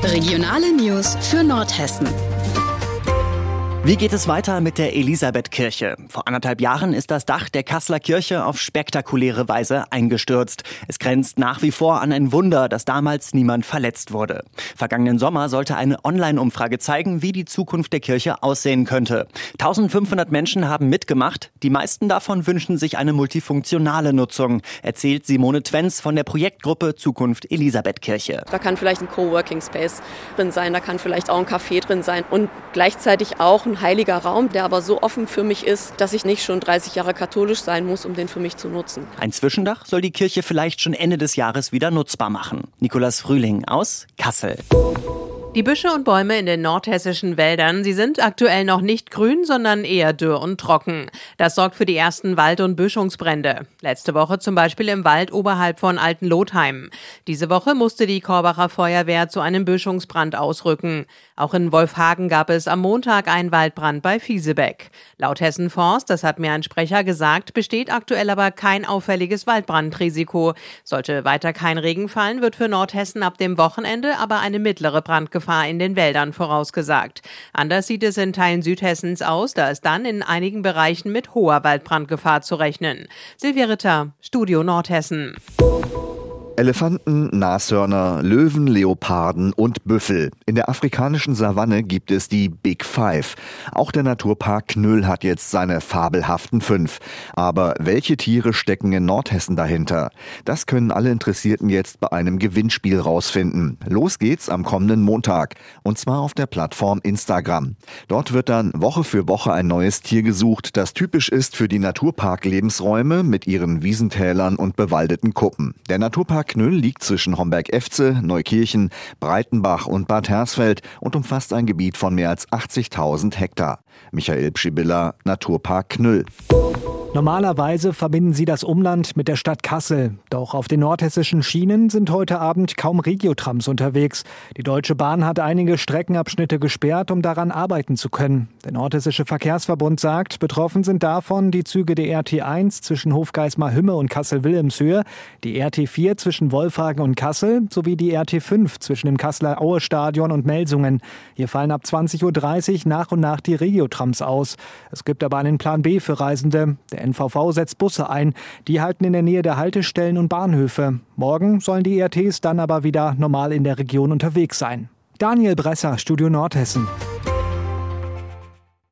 Regionale News für Nordhessen. Wie geht es weiter mit der Elisabethkirche? Vor 1,5 Jahren ist das Dach der Kasseler Kirche auf spektakuläre Weise eingestürzt. Es grenzt nach wie vor an ein Wunder, dass damals niemand verletzt wurde. Vergangenen Sommer sollte eine Online-Umfrage zeigen, wie die Zukunft der Kirche aussehen könnte. 1500 Menschen haben mitgemacht. Die meisten davon wünschen sich eine multifunktionale Nutzung, erzählt Simone Twenz von der Projektgruppe Zukunft Elisabethkirche. Da kann vielleicht ein Coworking Space drin sein, da kann vielleicht auch ein Café drin sein und gleichzeitig auch ein heiliger Raum, der aber so offen für mich ist, dass ich nicht schon 30 Jahre katholisch sein muss, um den für mich zu nutzen. Ein Zwischendach soll die Kirche vielleicht schon Ende des Jahres wieder nutzbar machen. Nikolaus Frühling aus Kassel. Die Büsche und Bäume in den nordhessischen Wäldern, sie sind aktuell noch nicht grün, sondern eher dürr und trocken. Das sorgt für die ersten Wald- und Böschungsbrände. Letzte Woche zum Beispiel im Wald oberhalb von Altenlotheim. Diese Woche musste die Korbacher Feuerwehr zu einem Böschungsbrand ausrücken. Auch in Wolfhagen gab es am Montag einen Waldbrand bei Viesebeck. Laut Hessen Forst, das hat mir ein Sprecher gesagt, besteht aktuell aber kein auffälliges Waldbrandrisiko. Sollte weiter kein Regen fallen, wird für Nordhessen ab dem Wochenende aber eine mittlere Brandgefahr in den Wäldern vorausgesagt. Anders sieht es in Teilen Südhessens aus, da ist dann in einigen Bereichen mit hoher Waldbrandgefahr zu rechnen. Silvia Ritter, Studio Nordhessen. Elefanten, Nashörner, Löwen, Leoparden und Büffel. In der afrikanischen Savanne gibt es die Big Five. Auch der Naturpark Knüll hat jetzt seine fabelhaften 5. Aber welche Tiere stecken in Nordhessen dahinter? Das können alle Interessierten jetzt bei einem Gewinnspiel rausfinden. Los geht's am kommenden Montag. Und zwar auf der Plattform Instagram. Dort wird dann Woche für Woche ein neues Tier gesucht, das typisch ist für die Naturpark-Lebensräume mit ihren Wiesentälern und bewaldeten Kuppen. Der Naturpark Knüll liegt zwischen Homberg-Efze, Neukirchen, Breitenbach und Bad Hersfeld und umfasst ein Gebiet von mehr als 80.000 Hektar. Michael Pschibilla, Naturpark Knüll. Normalerweise verbinden sie das Umland mit der Stadt Kassel. Doch auf den nordhessischen Schienen sind heute Abend kaum Regiotrams unterwegs. Die Deutsche Bahn hat einige Streckenabschnitte gesperrt, um daran arbeiten zu können. Der Nordhessische Verkehrsverbund sagt, betroffen sind davon die Züge der RT1 zwischen Hofgeismar-Hümme und Kassel-Wilhelmshöhe, die RT4 zwischen Wolfhagen und Kassel sowie die RT5 zwischen dem Kasseler Aue-Stadion und Melsungen. Hier fallen ab 20.30 Uhr nach und nach die Regiotrams aus. Es gibt aber einen Plan B für Reisende. Der NVV setzt Busse ein. Die halten in der Nähe der Haltestellen und Bahnhöfe. Morgen sollen die ERTs dann aber wieder normal in der Region unterwegs sein. Daniel Bresser, Studio Nordhessen.